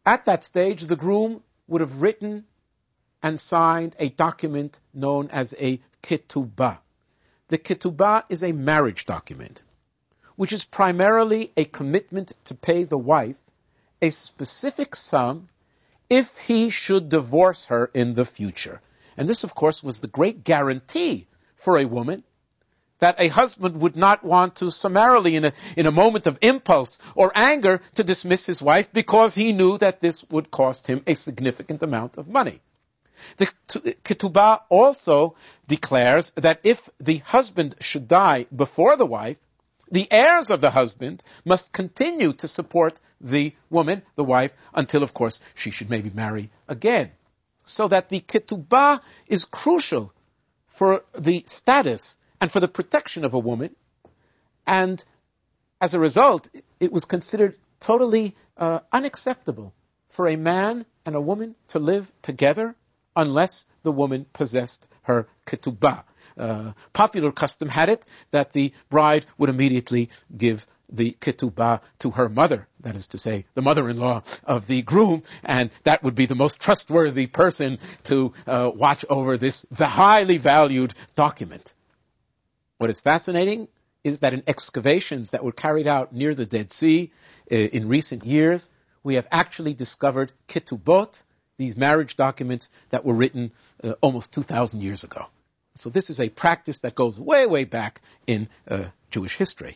At that stage, the groom would have written and signed a document known as a ketubah. The ketubah is a marriage document, which is primarily a commitment to pay the wife a specific sum if he should divorce her in the future. And this, of course, was the great guarantee for a woman that a husband would not want to summarily, in a moment of impulse or anger, to dismiss his wife because he knew that this would cost him a significant amount of money. The ketubah also declares that if the husband should die before the wife, the heirs of the husband must continue to support the woman, the wife, until, of course, she should maybe marry again. So that the ketubah is crucial for the status and for the protection of a woman. And as a result, it was considered totally unacceptable for a man and a woman to live together unless the woman possessed her ketubah. Popular custom had it that the bride would immediately give the ketubah to her mother, that is to say, the mother-in-law of the groom, and that would be the most trustworthy person to watch over the highly valued document. What is fascinating is that in excavations that were carried out near the Dead Sea in recent years, we have actually discovered ketubot, these marriage documents that were written almost 2,000 years ago. So this is a practice that goes way, way back in Jewish history.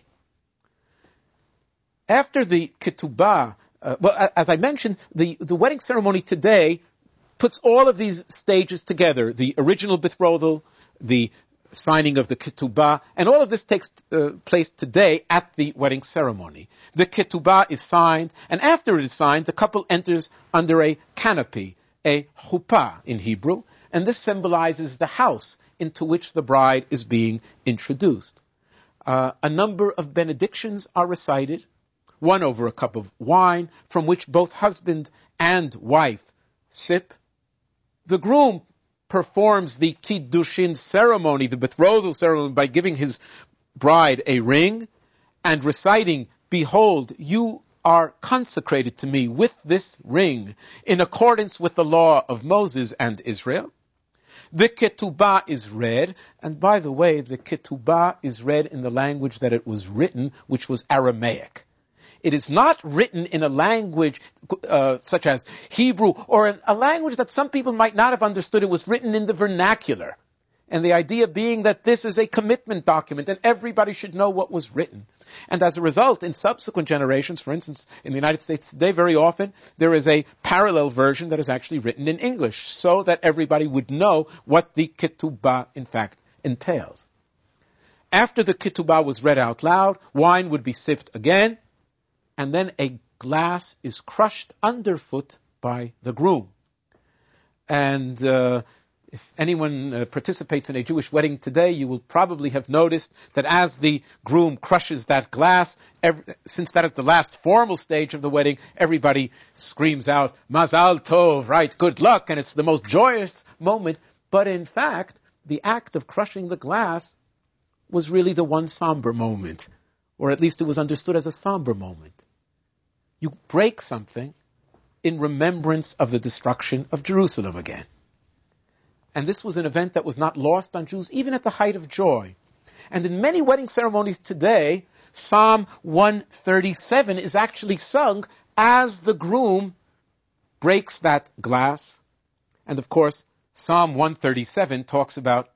After the ketubah, as I mentioned, the wedding ceremony today puts all of these stages together. The original betrothal, the signing of the ketubah, and all of this takes place today at the wedding ceremony. The ketubah is signed, and after it is signed, the couple enters under a canopy, a chuppah in Hebrew, and this symbolizes the house into which the bride is being introduced. A number of benedictions are recited, one over a cup of wine, from which both husband and wife sip. The groom performs the kiddushin ceremony, the betrothal ceremony, by giving his bride a ring and reciting, "Behold, you are consecrated to me with this ring in accordance with the law of Moses and Israel." The ketubah is read, and by the way, the ketubah is read in the language that it was written, which was Aramaic. It is not written in a language such as Hebrew, or in a language that some people might not have understood. It was written in the vernacular. And the idea being that this is a commitment document and everybody should know what was written. And as a result, in subsequent generations, for instance, in the United States today, very often, there is a parallel version that is actually written in English so that everybody would know what the ketubah, in fact, entails. After the ketubah was read out loud, wine would be sipped again, and then a glass is crushed underfoot by the groom. And if anyone participates in a Jewish wedding today, you will probably have noticed that as the groom crushes that glass, since that is the last formal stage of the wedding, everybody screams out, "Mazal Tov," right, good luck, and it's the most joyous moment. But in fact, the act of crushing the glass was really the one somber moment, or at least it was understood as a somber moment. You break something in remembrance of the destruction of Jerusalem again. And this was an event that was not lost on Jews, even at the height of joy. And in many wedding ceremonies today, Psalm 137 is actually sung as the groom breaks that glass. And of course, Psalm 137 talks about,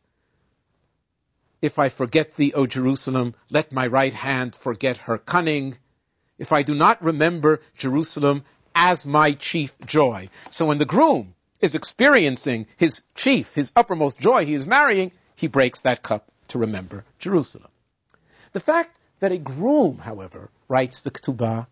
"If I forget thee, O Jerusalem, let my right hand forget her cunning. If I do not remember Jerusalem as my chief joy." So when the groom is experiencing his chief, his uppermost joy, he is marrying, he breaks that cup to remember Jerusalem. The fact that a groom, however, writes the ketubah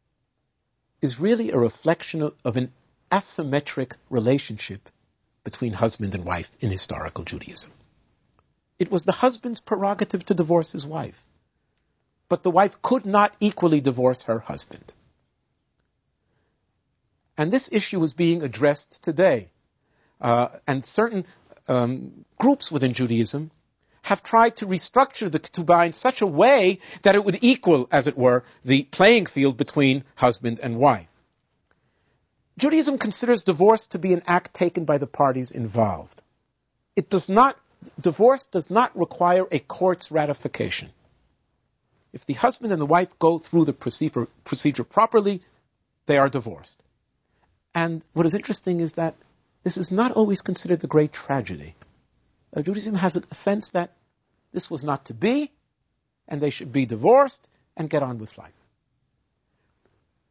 is really a reflection of an asymmetric relationship between husband and wife in historical Judaism. It was the husband's prerogative to divorce his wife, but the wife could not equally divorce her husband. And this issue is being addressed today. And certain groups within Judaism have tried to restructure the ketubah in such a way that it would equal, as it were, the playing field between husband and wife. Judaism considers divorce to be an act taken by the parties involved. Divorce does not require a court's ratification. If the husband and the wife go through the procedure properly, they are divorced. And what is interesting is that this is not always considered the great tragedy. Judaism has a sense that this was not to be, and they should be divorced and get on with life.